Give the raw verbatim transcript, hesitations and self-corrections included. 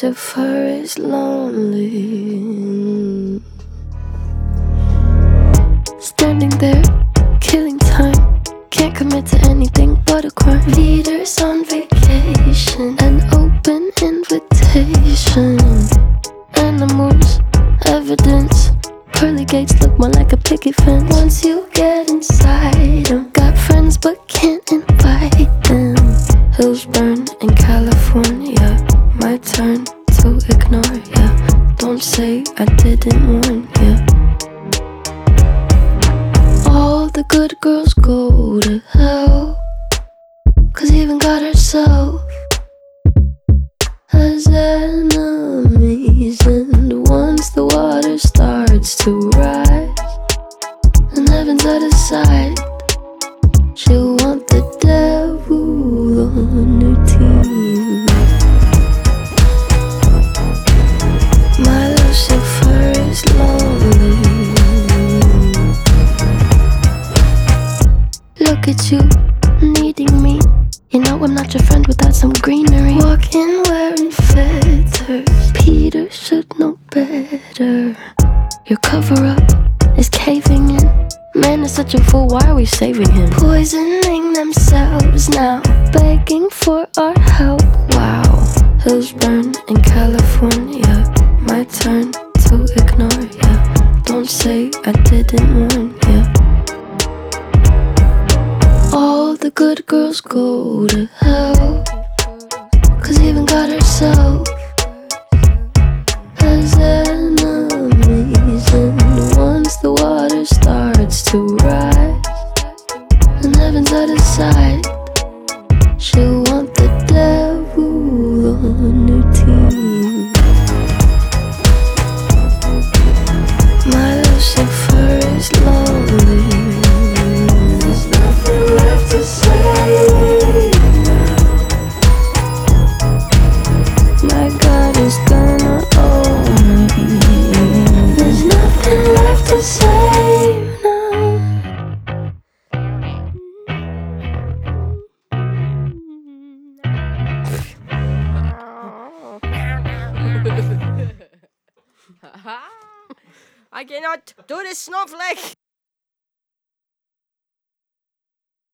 Lucifer is lonely. Standing there, killing time. Can't commit to anything but a crime. Leaders on vacation, an open invitation. Animals, evidence. Pearly gates look more like a picket fence. Once you get inside them, got friends but can't invite them. Hills burn in California. My turn to ignore ya. Don't say I didn't warn ya. All the good girls go to hell, 'cause even God herself has enemies. And once the water starts to rise and heaven's out of sight, she'll want the devil on her team. My Lucifer is lonely. Look at you, needing me. You know I'm not your friend without some greenery. Walking wearing feathers, Peter should know better. Your cover-up is caving in. Man is such a fool, why are we saving him? Poisoning themselves now, begging for our help. Wow, hills burn in California. My turn to ignore ya. Don't say I didn't warn ya. All the good girls go to hell, 'cause even God herself has enemies. And once the water starts to rise and heaven's out of sight, she'll want the devil on her team. My Lucifer is lonely. There's nothing left to say now. My God is gonna own me. There's nothing left to say now. I cannot do this snowflake.